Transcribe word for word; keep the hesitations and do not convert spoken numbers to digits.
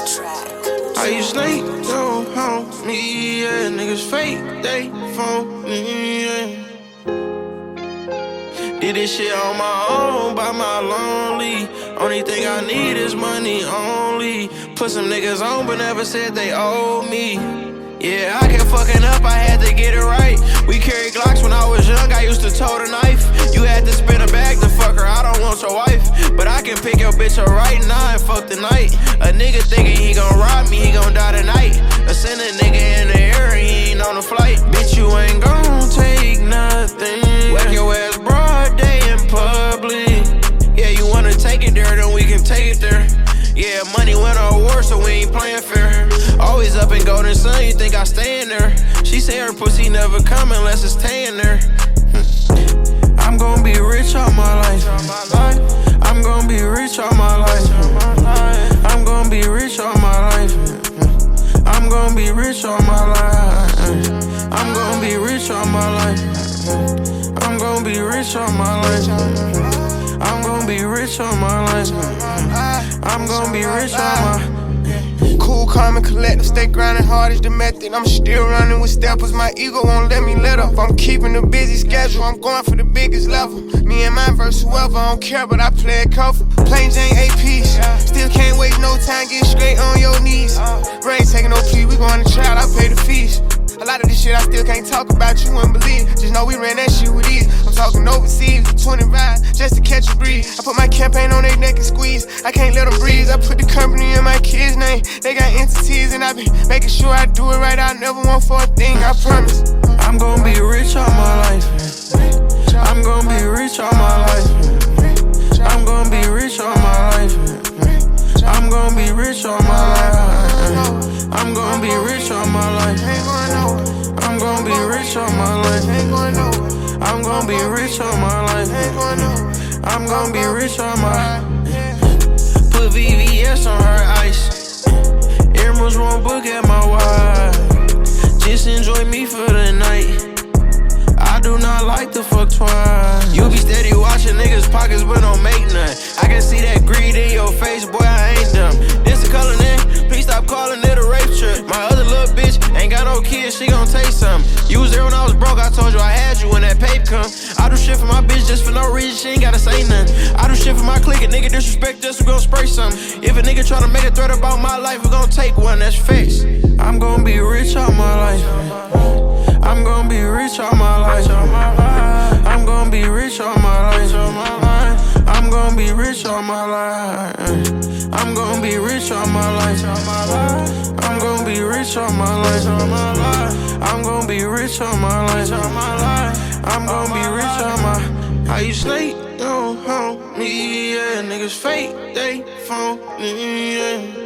How you snake, yo, homie, yeah. Niggas fake, they phony, yeah. Did this shit on my own, by my lonely. Only thing I need is money only. Put some niggas on, but never said they owe me. Yeah, I kept fucking up, I had to get it right. We carried Glocks when I was young, I used to tote a knife. You had to spin a bag to fuck her, I don't want your wife. But I can pick your bitch up right now and fuck the night. A nigga thinking he gon' rob me, he gon' die tonight. I send a nigga in the air, he ain't on the flight. Bitch, you ain't gon' take nothing. Whack your ass broad day in public. Yeah, you wanna take it there, then we can take it there. Yeah, money went on war, so we ain't playing fair. Always up in Golden Sun, you think I stay in there? She say her pussy never come unless it's staying there. I'm gon' be rich all my life. I'm gon' be rich all my life. I'm gon' be rich all my life. I'm gon' be rich all my life. I'm gon' be rich all my life. I'm gon' be rich all my life. I'm gon' be rich all my life. I'm gon' be rich all my. Cool, calm, and collective, stay grinding hard is the method. I'm still running with steppers, my ego won't let me let up. I'm keeping a busy schedule, I'm going for the biggest level. Me and my verse, whoever, I don't care, but I play it careful. Plain Jane A Ps, still can't wait no time, get straight on your knees. Brain taking no plea, we going to trial, I pay the fees. A lot of this shit I still can't talk about, you wouldn't believe. Just know we ran that shit with ease. I'm talking overseas, twenty rides, just to catch a breeze. I put my campaign on their neck and squeeze, I can't let them breathe. I put the company in my kids' name, they got entities. And I been making sure I do it right, I never want for a thing, I promise. I'm gon' be rich all my life. I'm gon' be rich all my life. I'm gon' be rich all my life. I'm gon' be rich all my life. I'm gon' be rich all my life. I'm gon' be rich all my life. I'm gon' be rich all my life. I'm gon' be rich all my. Put V V S on her ice. Earmuffs won't book at my wife. Just enjoy me for the night. I do not like to fuck twice. You be steady watching niggas' pockets but don't make none. I can see that greed in your face, boy, I ain't dumb. This a color in, please stop calling it a rape trip. My other little bitch ain't got no kids, she gon' take some. You was there when I was broke, I told you I had you when that paper come. I do shit for my bitch just for no reason, she ain't gotta say nothing. I do shit for my clique, a nigga disrespect us, we gon' spray something. If a nigga tryna make a threat about my life, we gon' take one, that's face. I'm gon' be rich all my life. I'm gon' be rich all my life. I'm gon' be rich all my life. I'm gon' be rich all my life. I'm gon' be rich all my life. I'm gon' be rich all my life. I'm gon' be rich all my life. I'm gon' be rich all my. How you snake, yo, homie, yeah. Niggas fake, they phony, yeah.